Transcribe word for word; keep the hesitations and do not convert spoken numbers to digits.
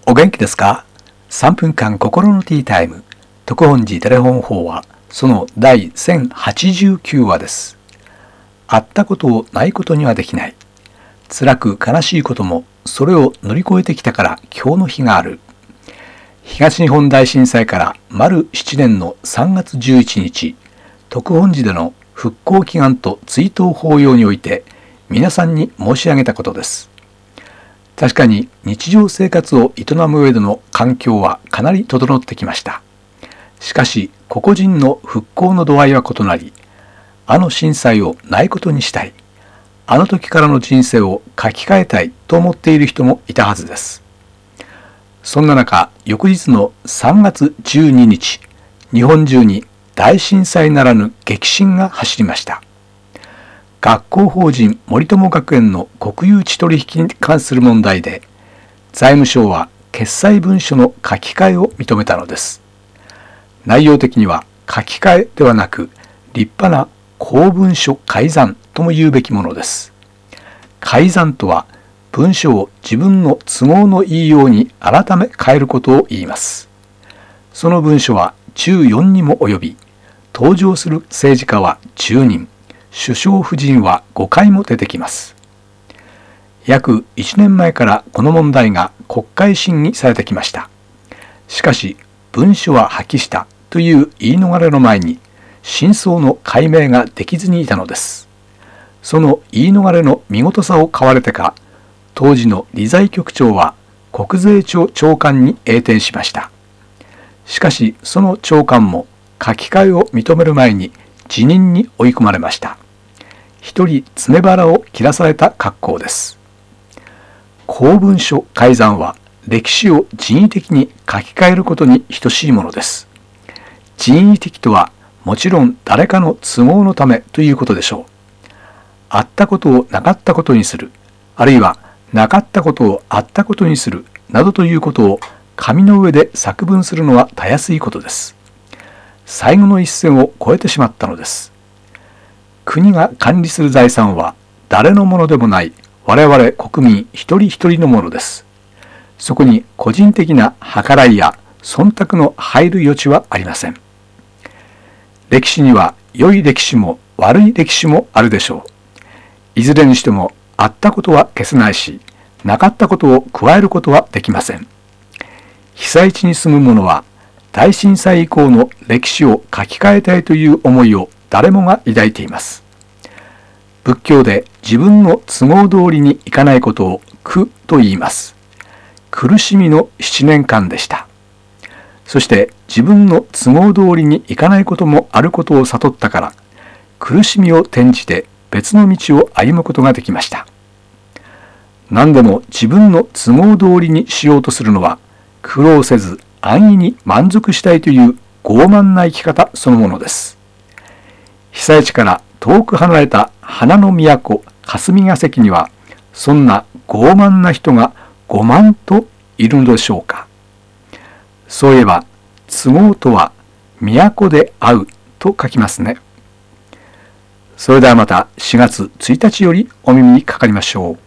お元気ですか？ さん 分間心のティータイム特本寺テレフォン法話そのだいせんはちじゅうきゅうわです。あったことをないことにはできない。辛く悲しいこともそれを乗り越えてきたから今日の日がある。東日本大震災から丸ななねんのさんがつじゅういちにち、特本寺での復興祈願と追悼法要において皆さんに申し上げたことです。確かに日常生活を営む上での環境はかなり整ってきました。しかし個々人の復興の度合いは異なり、あの震災をないことにしたい、あの時からの人生を書き換えたいと思っている人もいたはずです。そんな中、翌日のさんがつじゅうににち、日本中に大震災ならぬ激震が走りました。学校法人森友学園の国有地取引に関する問題で、財務省は決裁文書の書き換えを認めたのです。内容的には書き換えではなく、立派な公文書改ざんとも言うべきものです。改ざんとは、文書を自分の都合のいいように改め変えることを言います。その文書はじゅうよんにも及び、登場する政治家はじゅうにん、首相夫人はごかいも出てきます。約いちねんまえからこの問題が国会審議されてきました。しかし、文書は破棄したという言い逃れの前に、真相の解明ができずにいたのです。その言い逃れの見事さを買われてか、当時の理財局長は国税庁長官に栄転しました。しかし、その長官も書き換えを認める前に辞任に追い込まれました。一人詰め腹を切らされた格好です。公文書改ざんは歴史を人為的に書き換えることに等しいものです。人為的とはもちろん誰かの都合のためということでしょう。あったことをなかったことにする、あるいはなかったことをあったことにするなどということを紙の上で作文するのはたやすいことです。最後の一線を越えてしまったのです。国が管理する財産は誰のものでもない我々国民一人一人のものです。そこに個人的な計らいや忖度の入る余地はありません。歴史には良い歴史も悪い歴史もあるでしょう。いずれにしてもあったことは消せないし、なかったことを加えることはできません。被災地に住む者は大震災以降の歴史を書き換えたいという思いを誰もが抱いています。仏教で自分の都合通りにいかないことを苦と言います。苦しみのななねんかんでした。そして自分の都合通りにいかないこともあることを悟ったから、苦しみを転じて別の道を歩むことができました。何でも自分の都合通りにしようとするのは、苦労せず安易に満足したいという傲慢な生き方そのものです。被災地から遠く離れた花の都霞が関には、そんな傲慢な人がごまんといるのでしょうか。そういえば、都合とは都で会うと書きますね。それではまたしがつついたちよりお耳にかかりましょう。